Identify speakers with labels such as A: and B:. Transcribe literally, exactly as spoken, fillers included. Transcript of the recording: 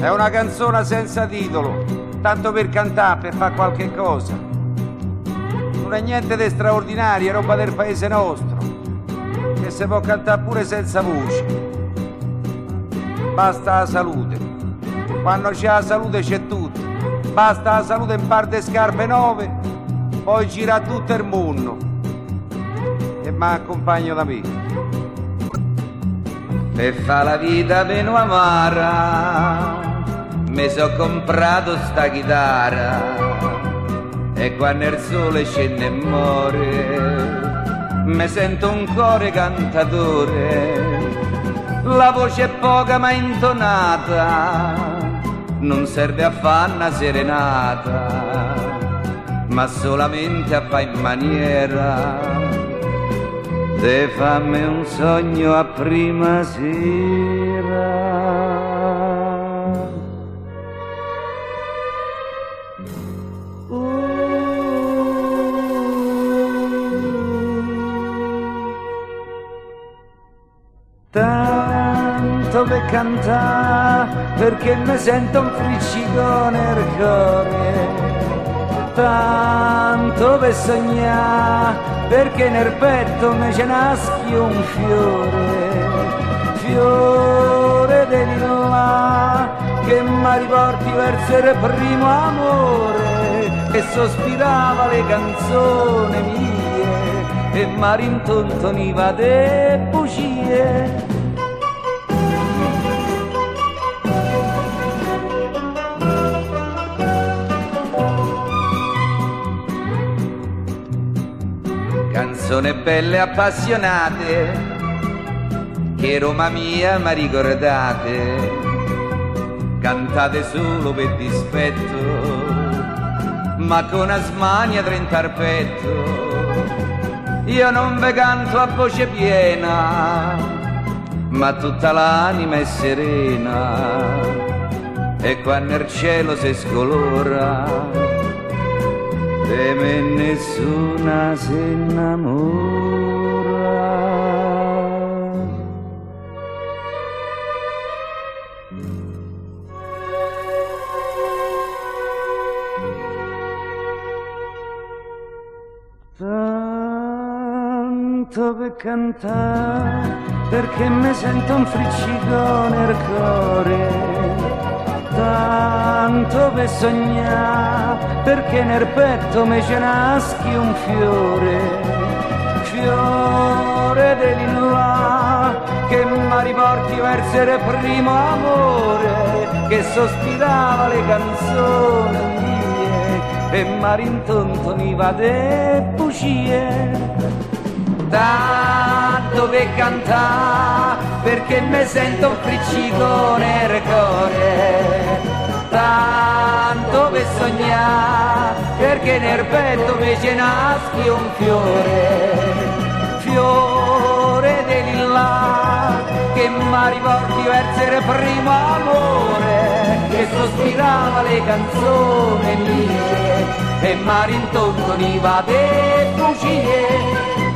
A: È una canzone senza titolo, tanto per cantare, per fare qualche cosa. Non è niente di straordinario, è roba del paese nostro, che si può cantare pure senza voce. Basta la salute. Quando c'è la salute c'è tutto. Basta la salute, un par di scarpe nuove, poi gira tutto il mondo. E mi accompagno da me. Per fa la vita meno amara, mi so comprato sta chitarra, e quando il sole scende e muore, mi sento un cuore cantatore. La voce è poca ma intonata, non serve a fare una serenata, ma solamente a fare in maniera de fammi un sogno a prima sera. Tanto per cantare, perché mi sento un friccicone nel cuore. Tanto per sognare, perché nel petto mi ce naschi un fiore. Fiore di là, che mi riporti verso il primo amore, che sospirava le canzoni mie e mi rintontoniva de bugie. Canzoni belle appassionate, che Roma mia mi ricordate, cantate solo per dispetto, ma con una smania trenta al petto. Io non ve canto a voce piena, ma tutta l'anima è serena, e quando il cielo si scolora, de me nessuna si innamora. Tanto per cantare, perché mi sento un friccicone nel cuore. Tanto per sognare, perché nel petto mi ce naschi un fiore. Fiore di là, che mi riporti verso il primo amore, che sospirava le canzoni mie e mi rintontoniva de bugie. Tanto per cantare, perché mi sento un friccicone nel cuore. Tanto per sognare, perché nel petto mi ce naschi un fiore. Fiore di là, che mi riporti verso il primo amore, che sospirava le canzoni mie e mi rintontoniva de bugie.